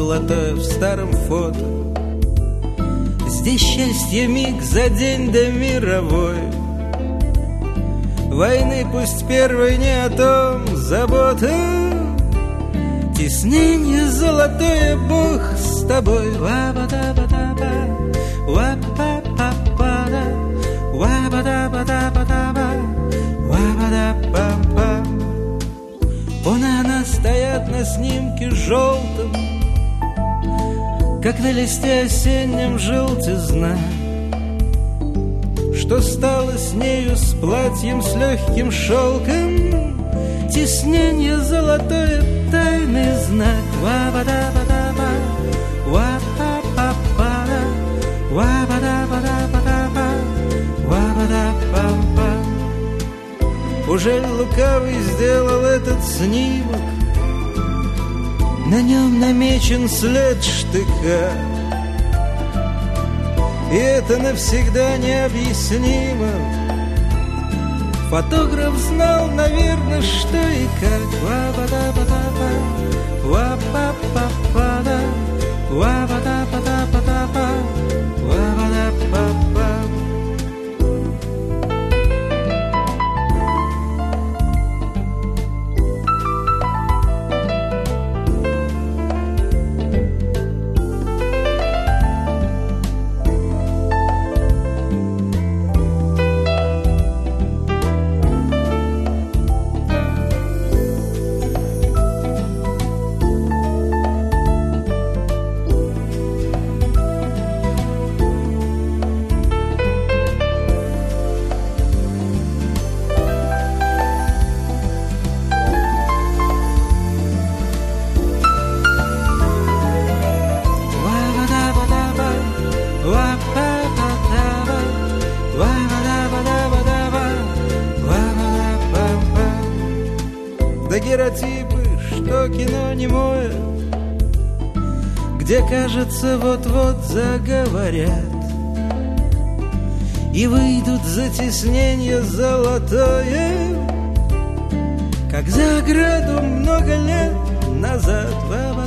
золотое в старом фото. Здесь счастье миг за день до мировой. Войны пусть первой не о том забота. Тесненье золотое, Бог с тобой. Ва-ба-да-ба-да-ба, ва-па-па-па-да, ва-ба-да-ба-да-ба-да-ба, ва-ба-да-па-па. Он и она стоят на снимке желтом, как на листе осеннем желтизна. Что стало с нею, с платьем, с легким шелком? Тесненье золотое, тайный знак. Ва-ба-да-ба-да-ба, ва-па-па-па-да, ва-ба-да-ба-да-ба-да-ба, ва-ба-да-па-па. Уже лукавый сделал этот снимок, на нем намечен след штыка. И это навсегда необъяснимо. Фотограф знал, наверное, что и как. Ва-ба-да-ба-да-ба, ва-па-па-па-да, ва-ба-да-ба-да-ба-да-ба, ва-ба-да-ба-ба. Дагеротипы, что кино немое, где, кажется, вот-вот заговорят и выйдут за тесненье золотое, как за ограду много лет назад.